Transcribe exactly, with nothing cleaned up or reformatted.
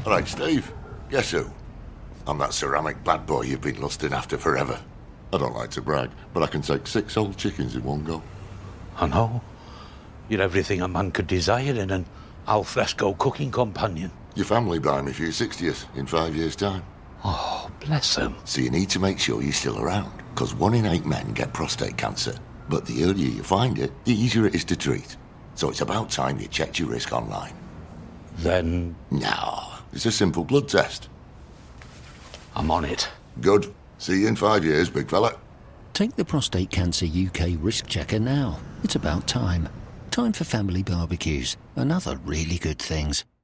All right, Steve. Guess who? I'm that ceramic bad boy you've been lusting after forever. I don't like to brag, but I can take six old chickens in one go. I know. You're everything a man could desire in an al fresco cooking companion. Your family buy me for your sixtieth in five years' time. Oh, bless them. So you need to make sure you're still around, because one in eight men get prostate cancer. But the earlier you find it, the easier it is to treat. So it's about time you checked your risk online. Then... No, it's a simple blood test. I'm on it. Good. See you in five years, big fella. Take the Prostate Cancer U K Risk Checker now. It's about time. Time for family barbecues and other really good things.